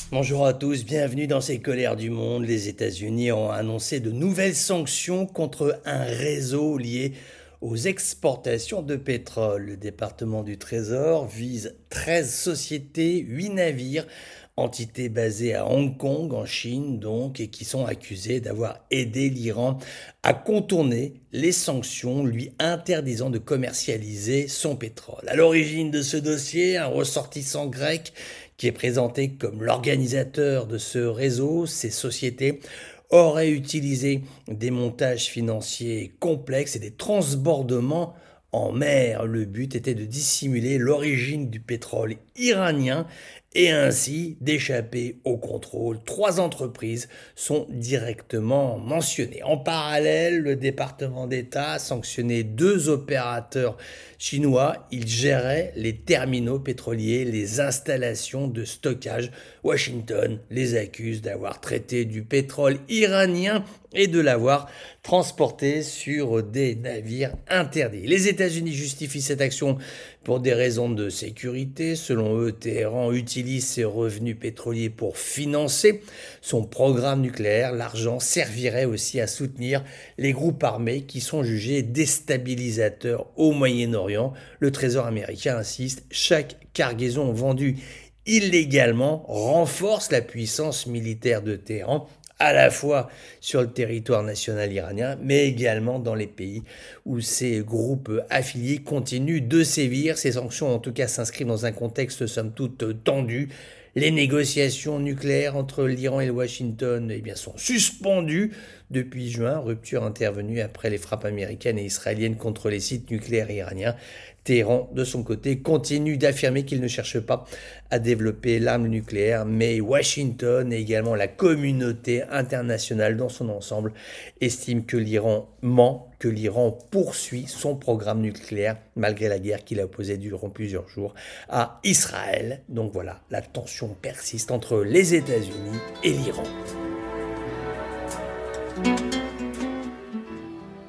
Bonjour à tous, bienvenue dans ces colères du monde. Les États-Unis ont annoncé de nouvelles sanctions contre un réseau lié aux exportations de pétrole. Le département du Trésor vise 13 sociétés, 8 navires, entités basées à Hong Kong, en Chine donc, et qui sont accusées d'avoir aidé l'Iran à contourner les sanctions lui interdisant de commercialiser son pétrole. À l'origine de ce dossier, un ressortissant grec qui est présenté comme l'organisateur de ce réseau. Ces sociétés auraient utilisé des montages financiers complexes et des transbordements en mer. Le but était de dissimuler l'origine du pétrole iranien et ainsi d'échapper au contrôle. Trois entreprises sont directement mentionnées. En parallèle, le département d'État a sanctionné deux opérateurs chinois. Ils géraient les terminaux pétroliers, les installations de stockage. Washington les accuse d'avoir traité du pétrole iranien et de l'avoir transporté sur des navires interdits. Les États-Unis justifient cette action pour des raisons de sécurité. Selon eux, Téhéran utilise ses revenus pétroliers pour financer son programme nucléaire. L'argent servirait aussi à soutenir les groupes armés qui sont jugés déstabilisateurs au Moyen-Orient. Le Trésor américain insiste, chaque cargaison vendue illégalement renforce la puissance militaire de Téhéran à la fois sur le territoire national iranien, mais également dans les pays où ces groupes affiliés continuent de sévir. Ces sanctions, en tout cas, s'inscrivent dans un contexte somme toute tendu. Les négociations nucléaires entre l'Iran et le Washington sont suspendues depuis juin, rupture intervenue après les frappes américaines et israéliennes contre les sites nucléaires iraniens. Téhéran, de son côté, continue d'affirmer qu'il ne cherche pas à développer l'arme nucléaire, mais Washington et également la communauté internationale dans son ensemble estiment que l'Iran ment, que l'Iran poursuit son programme nucléaire malgré la guerre qu'il a opposée durant plusieurs jours à Israël. Donc voilà, la tension persiste entre les États-Unis et l'Iran.